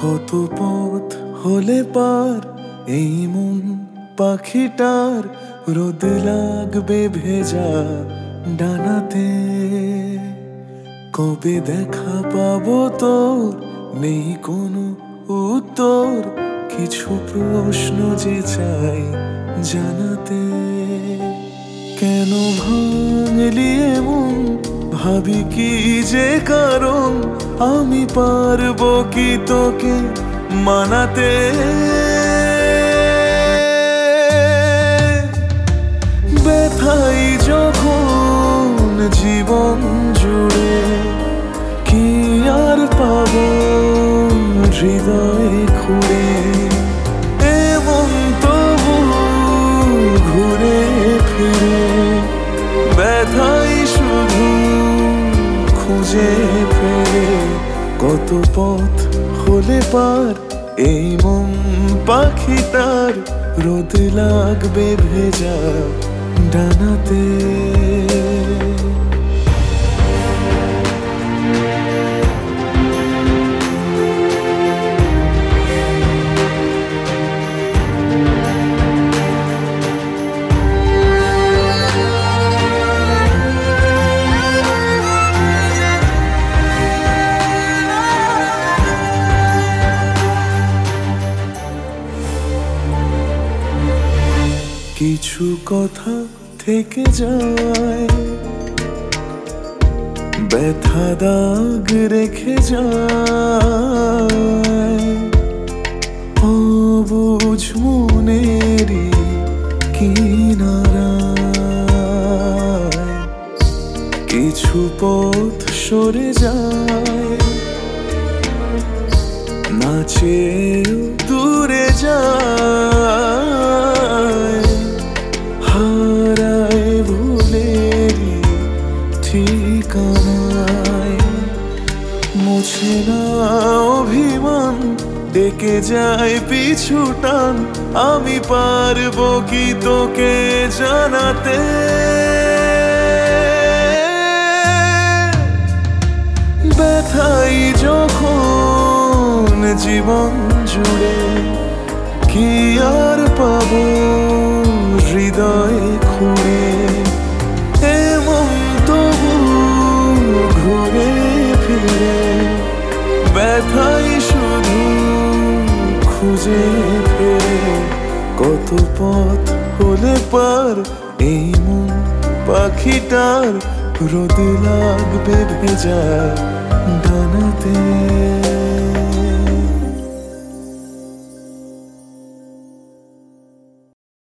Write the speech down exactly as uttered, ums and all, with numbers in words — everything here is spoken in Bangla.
কত পথ হলে পার এই মন পাখিটার রোদ লাগবে ভেজা ডানাতে। কবে দেখা পাবো তোর নেই কোনো উত্তর, কিছু প্রশ্ন যে চাই জানাতে। কেন ভাঙলি এমন ভাবি কি যে কারণ, আমি পারবো কি তোকে মানাতে। ব্যথাই যখন জীবন জুড়ে কি আর পাবো হৃদয় খুঁড়ে। এমন তবু ঘুরে ফিরে ব্যথাই শুধু খুঁজে ফেরে। কত পথ হলে পার এই মন পাখিটার রোদ লাগবে ভেজা ডানাতে। কিছু কথা থেকে যায় ব্যথা দাগ রেখে যায়, অবুঝ মনেরই কিনারায়। কিছু পথ সরে যায় না চেয়েও দূরে যায়, হারায় ভুলেরই ঠিকানায়। মুছে না অভিমান ডেকে যায় পিছু টান, আমি পারবো কি তোকে জানাতে। ব্যথাই যখন জীবন জুড়ে কি আর পাবো হৃদয় খুঁড়ে। এমন তবু ঘুরে ফিরে ব্যথাই শুধু খুঁজে ফেরে। কত পথ হলে পার এই মন পাখিটার রোদ লাগবে ভেজা ডানাতে।